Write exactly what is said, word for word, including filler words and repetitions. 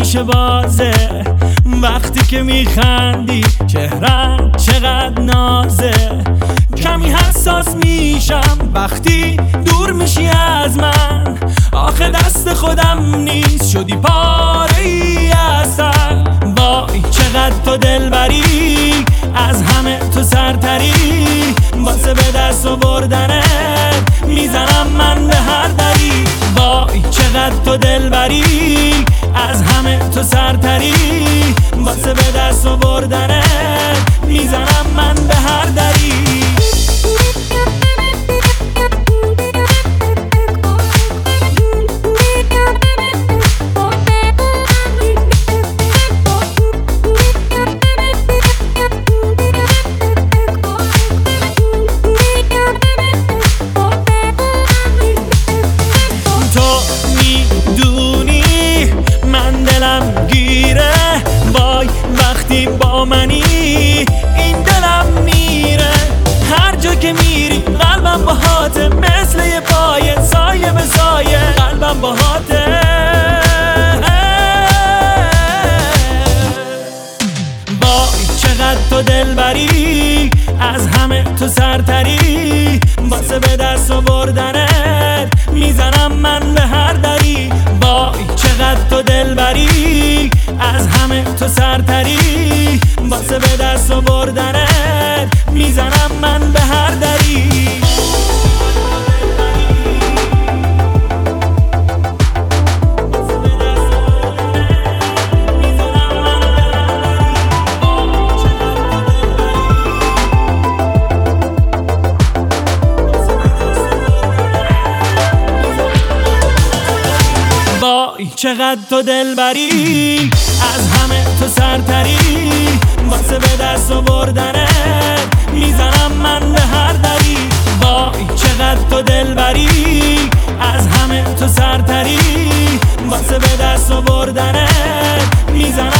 همیشه بازه. وقتی که میخندی چهرت چقدر نازه. کمی حساس میشم وقتی دور میشی از من. آخه دست خودم نیست شدی پاره ای اصلا. وای چقدر تو دلبری، از همه تو سرتری. واسه به دست آوردنت میزنم من به هر دری. وای چقدر تو دلبری، از همه تو سرتری. واسه به دست آوردنت میزنم من به هر دری. وقتی با منی این دلم میره. هر جا که میری قلبم باهاته، مثل یه پایه سایه به سایه قلبم باهاته. وای چقدر تو دلبری، از همه تو سرتری. واسه به دست آوردنت میزنم من به هر دری. وای چقدر تو دلبری، از همه تو سرتری. واسه به دست آوردنت میزنم من به هر دری. وای چقدر تو دلبری، از همه تو سرتری. واسه به دست آوردنت میزنم من به هر دری. وای چقدر تو دلبری، از همه تو سرتری. واسه به دست آوردنت میزنم